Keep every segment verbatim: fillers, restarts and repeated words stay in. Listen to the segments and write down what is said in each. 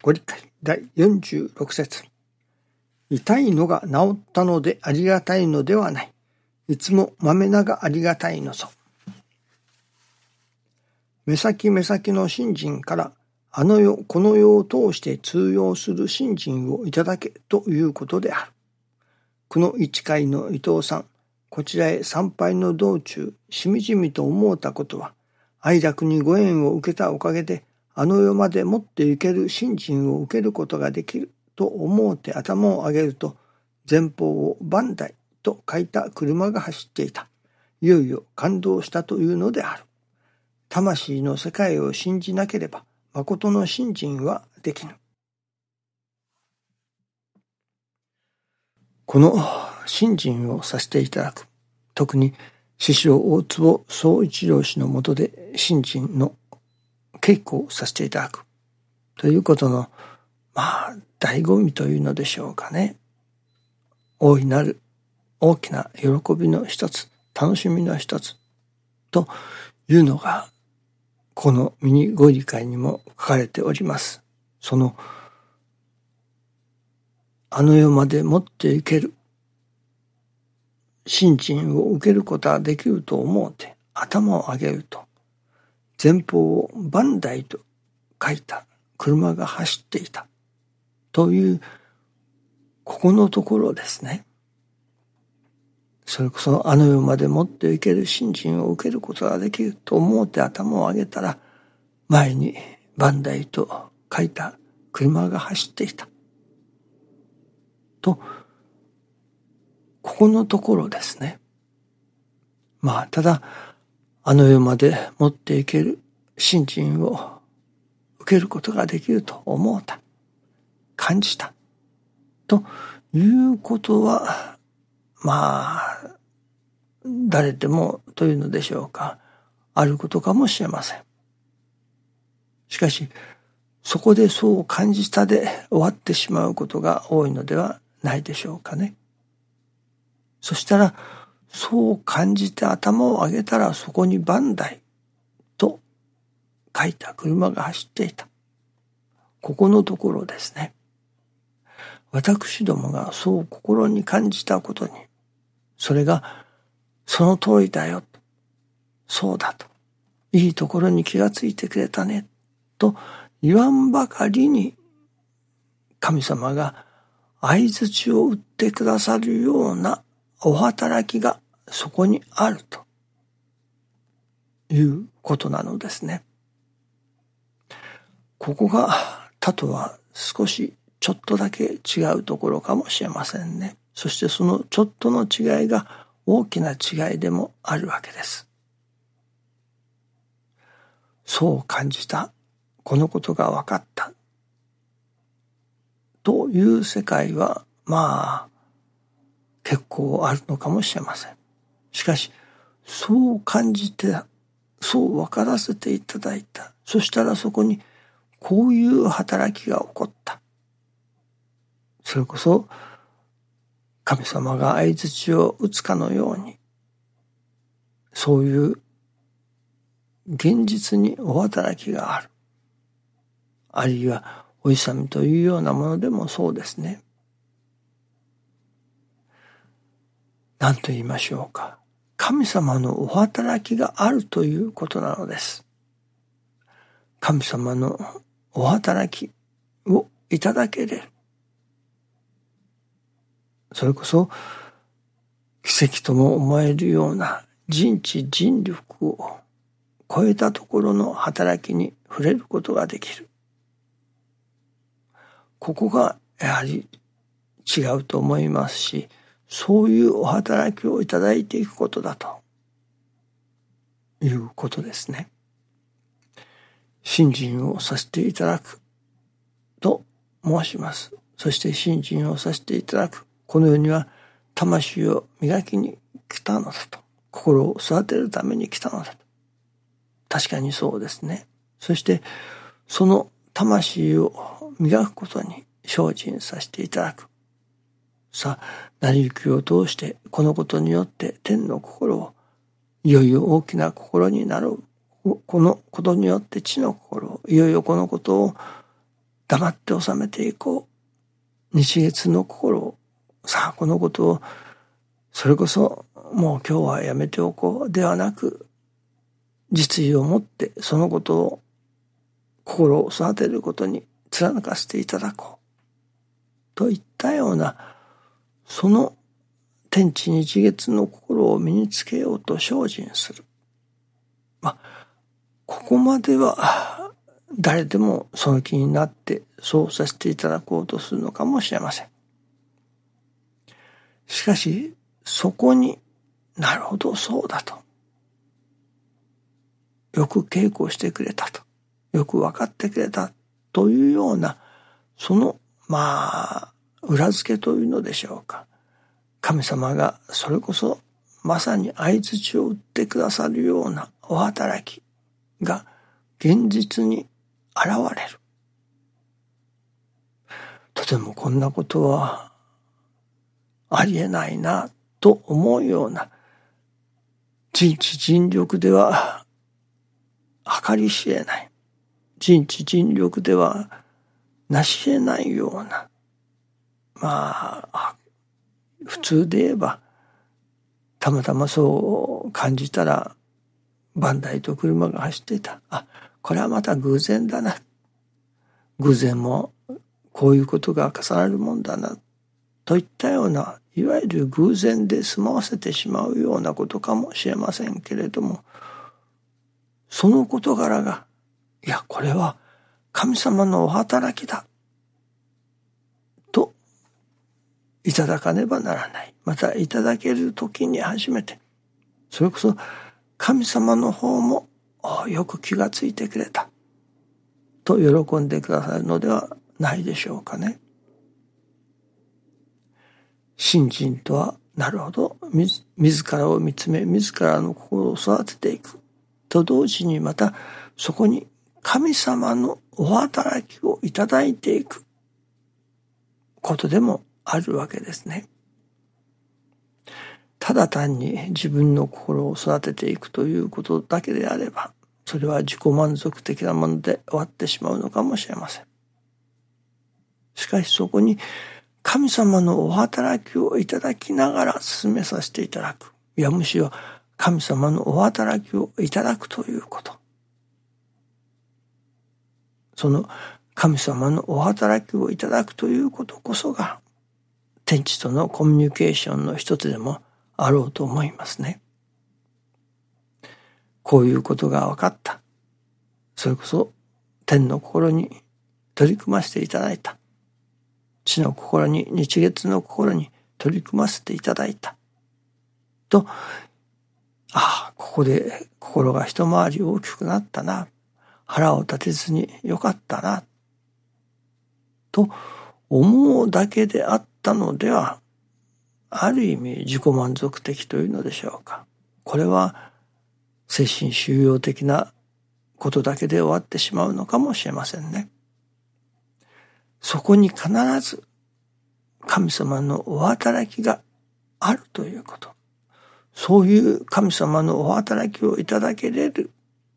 ご理解だいよんじゅうろく節。痛いのが治ったのでありがたいのではない。いつもまめながありがたいのぞ。目先目先の信心からあの世この世を通して通用する信心をいただけということである。この一会の伊藤さん、こちらへ参拝の道中、しみじみと思うたことは、愛楽にご縁を受けたおかげで、あの世まで持って行ける信心を受けることができると思うて頭を上げると、前方を万代と書いた車が走っていた。いよいよ感動したというのである。魂の世界を信じなければ、誠の信心はできぬ。この信心をさせていただく。特に師匠大坪宗一郎氏のもとで信心の稽古をさせていただく。ということの、まあ、醍醐味というのでしょうかね。大いなる大きな喜びの一つ、楽しみの一つ、というのが、このミニご理解にも書かれております。その、あの世まで持っていける、信心を受けることができると思うて、頭を上げると、前方を万代と書いた車が走っていた。という、ここのところですね。それこそあの世まで持っていける信心を受けることができると思って頭を上げたら、前に万代と書いた車が走っていた。と、ここのところですね。まあ、ただ、あの世まで持っていける信心を受けることができると思うた。感じた。ということは、まあ、誰でもというのでしょうか、あることかもしれません。しかし、そこでそう感じたで終わってしまうことが多いのではないでしょうかね。そしたら、そう感じて頭を上げたらそこに万代と書いた車が走っていた。ここのところですね。私どもがそう心に感じたことに、それがその通りだよ、そうだと、いいところに気がついてくれたね、と言わんばかりに神様が相槌を打ってくださるようなお働きがそこにあるということなのですね。ここが他とは少しちょっとだけ違うところかもしれませんね。そしてそのちょっとの違いが大きな違いでもあるわけです。そう感じた、このことが分かったという世界はまあ結構あるのかもしれません。しかしそう感じて、そう分からせていただいた。そしたらそこにこういう働きが起こった。それこそ神様が相槌を打つかのように、そういう現実にお働きがある。あるいはお勇みというようなものでもそうですね。何と言いましょうか。神様のお働きがあるということなのです。神様のお働きをいただけれる。それこそ奇跡とも思えるような人知人力を超えたところの働きに触れることができる。ここがやはり違うと思いますし、そういうお働きをいただいていくことだということですね。信心をさせていただくと申します。そして信心をさせていただく。この世には魂を磨きに来たのだと。心を育てるために来たのだと。確かにそうですね。そしてその魂を磨くことに精進させていただく。さあ、成り行きを通してこのことによって天の心を、いよいよ大きな心になろう。このことによって地の心を、いよいよこのことを黙って収めていこう。日月の心を、さあこのことを、それこそもう今日はやめておこうではなく、実意を持ってそのことを心を育てることに貫かせていただこう。といったような、その天地日月の心を身につけようと精進する。まあ、ここまでは誰でもその気になってそうさせていただこうとするのかもしれません。しかし、そこになるほどそうだと。よく稽古してくれたと。よく分かってくれたというような、その、まあ、裏付けというのでしょうか。神様がそれこそまさに相槌を打ってくださるようなお働きが現実に現れる。とてもこんなことはありえないなと思うような、人知尽力では計り知れない、人知尽力ではなし得ないような、まあ普通で言えばたまたまそう感じたらバンダイと車が走っていた。あ、これはまた偶然だな。偶然もこういうことが重なるもんだな。といったような、いわゆる偶然で済まわせてしまうようなことかもしれませんけれども、その事柄が、いや、これは神様のお働きだ。と、いただかねばならない。また、いただけるときに初めて、それこそ神様の方もよく気がついてくれた。と喜んでくださるのではないでしょうかね。信心とは、なるほど、自, 自らを見つめ、自らの心を育てていく。と同時にまた、そこに神様のお働きをいただいていくことでもあるわけですね。ただ単に自分の心を育てていくということだけであれば、それは自己満足的なもので終わってしまうのかもしれません。しかしそこに神様のお働きをいただきながら進めさせていただく。いや、むしろ神様のお働きをいただくということ。その神様のお働きをいただくということこそが、天地とのコミュニケーションの一つでもあろうと思いますね。こういうことが分かった。それこそ天の心に取り組ませていただいた。地の心に、日月の心に取り組ませていただいた。と、ああ、ここで心が一回り大きくなったな。腹を立てずによかったな。と思うだけであったのでは、ある意味自己満足的というのでしょうか。これは精神修養的なことだけで終わってしまうのかもしれませんね。そこに必ず神様のお働きがあるということ。そういう神様のお働きをいただけれる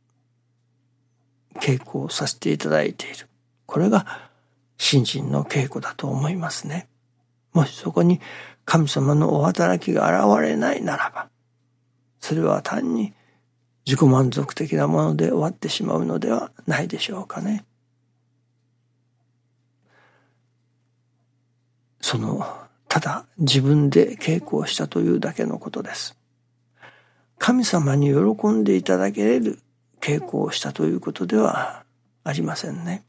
稽古をさせていただいている。これが信心の稽古だと思いますね。もしそこに神様のお働きが現れないならば、それは単に自己満足的なもので終わってしまうのではないでしょうかね。その、ただ自分で稽古をしたというだけのことです。神様に喜んでいただけれる稽古をしたということではありませんね。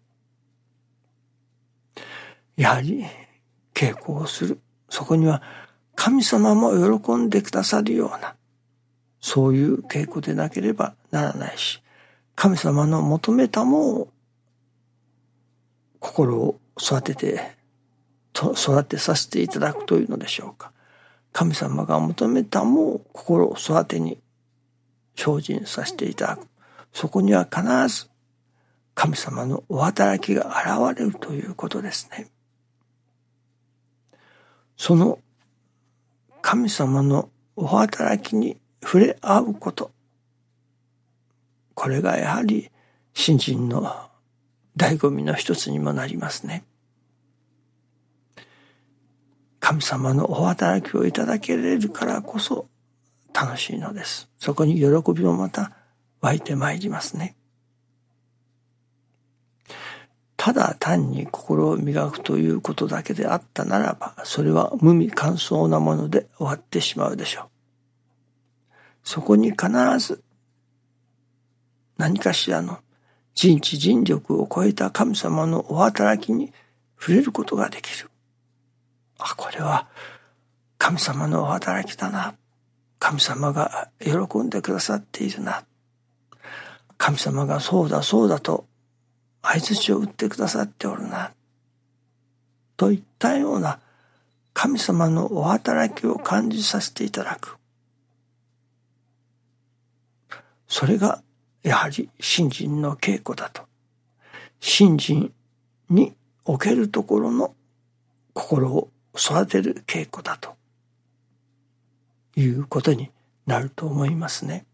やはり稽古をする。そこには神様も喜んでくださるような、そういう稽古でなければならないし、神様の求めたもを心を育てて、と育てさせていただくというのでしょうか。神様が求めたもを心を育てに精進させていただく。そこには必ず神様のお働きが現れるということですね。その神様のお働きに触れ合うこと、これがやはり信心の醍醐味の一つにもなりますね。神様のお働きをいただけれるからこそ楽しいのです。そこに喜びもまた湧いてまいりますね。ただ単に心を磨くということだけであったならば、それは無味乾燥なもので終わってしまうでしょう。そこに必ず何かしらの人知人力を超えた神様のお働きに触れることができる。あ、これは神様のお働きだな。神様が喜んでくださっているな。神様がそうだそうだと相槌を打ってくださっておるな。といったような神様のお働きを感じさせていただく。それがやはり信心の稽古だと。信心におけるところの心を育てる稽古だということになると思いますね。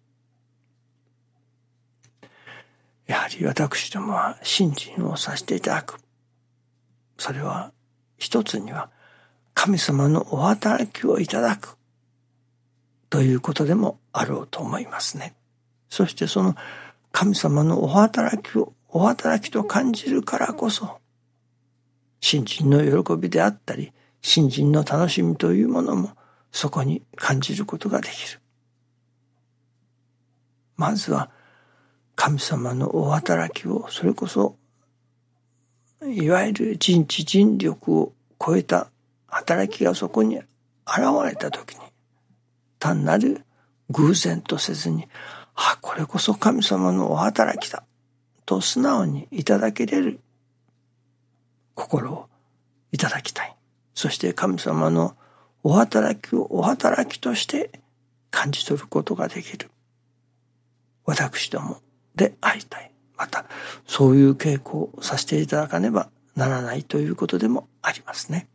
やはり私どもは信心をさせていただく。それは一つには神様のお働きをいただくということでもあろうと思いますね。そしてその神様のお働きをお働きと感じるからこそ、信心の喜びであったり、信心の楽しみというものもそこに感じることができる。まずは神様のお働きを、それこそいわゆる人知人力を超えた働きがそこに現れたときに、単なる偶然とせずに、あ、これこそ神様のお働きだと素直にいただけれる心をいただきたい。そして神様のお働きをお働きとして感じ取ることができる私どもでありたい。またそういう稽古をさせていただかねばならないということでもありますね。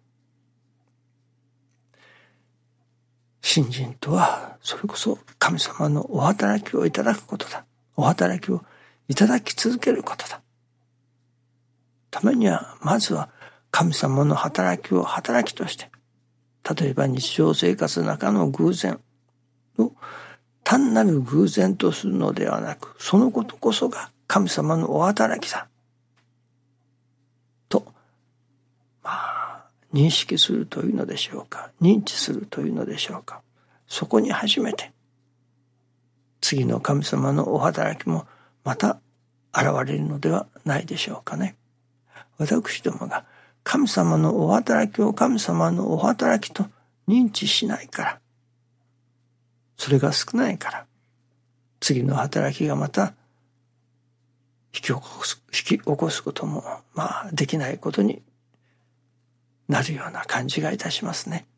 信心とはそれこそ神様のお働きをいただくことだ。お働きをいただき続けることだ。ためにはまずは神様の働きを働きとして、例えば日常生活の中の偶然を単なる偶然とするのではなく、そのことこそが神様のお働きだと、まあ認識するというのでしょうか、認知するというのでしょうか。そこに初めて次の神様のお働きもまた現れるのではないでしょうかね。私どもが神様のお働きを神様のお働きと認知しないから、それが少ないから、次の働きがまた引き起こす、引き起こすこともまあできないことになるような感じがいたしますね。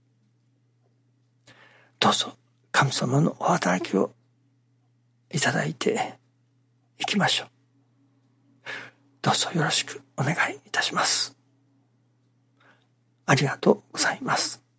どうぞ神様のお働きをいただいていきましょう。どうぞよろしくお願いいたします。ありがとうございます。